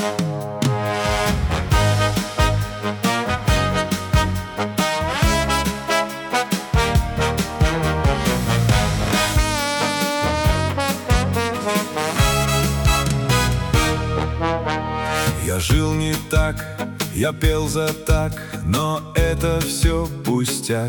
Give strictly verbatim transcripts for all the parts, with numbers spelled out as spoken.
Я жил не так, я пел за так, но это все пустяк.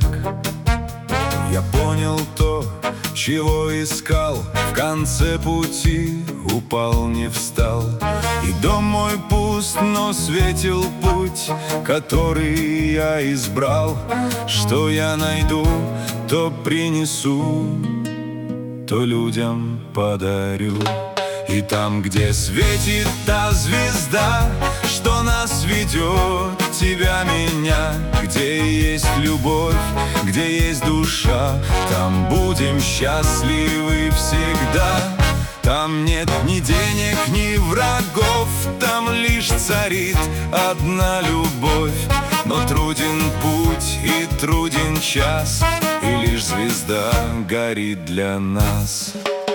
Я понял то, чего искал, в конце пути упал, не встал. И дом мой пуст, но светил путь, который я избрал. Что я найду, то принесу, то людям подарю. И там, где светит та звезда, что нас ведет, тебя, меня, где есть любовь, где есть душа, там будем счастливы всегда. Там нет ни денег, ни врагов, там лишь царит одна любовь. Но труден путь и труден час, и лишь звезда горит для нас.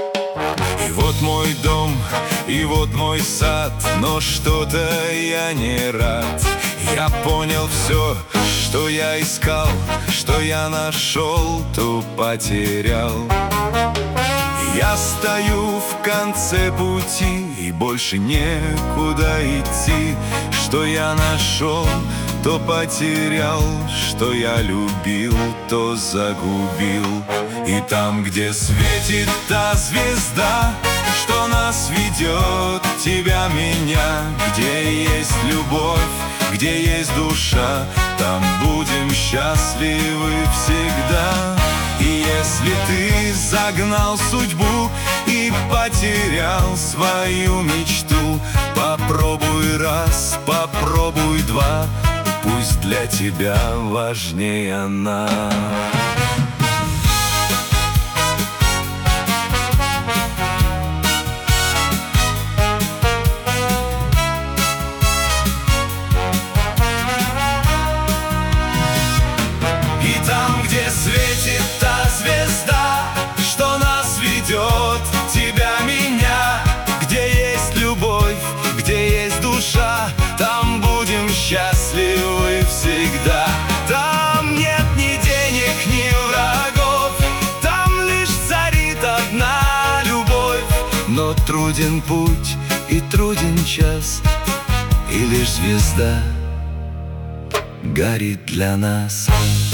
И вот мой дом, и вот мой сад, но что-то я не рад. Я понял все, что я искал, что я нашел, то потерял. Я стою в конце пути, и больше некуда идти. Что я нашел, то потерял, что я любил, то загубил. И там, где светит та звезда, что нас ведет, тебя, меня, где есть любовь, где есть душа, там будем счастливы всегда. И если ты загнал судьбу и потерял свою мечту, попробуй раз, попробуй два, пусть для тебя важнее она. И там, где светит та звезда, что нас ведет, тебя, меня, где есть любовь, где есть душа, там будем счастливы всегда. Там нет ни денег, ни врагов, там лишь царит одна любовь. Но труден путь и труден час, и лишь звезда горит для нас.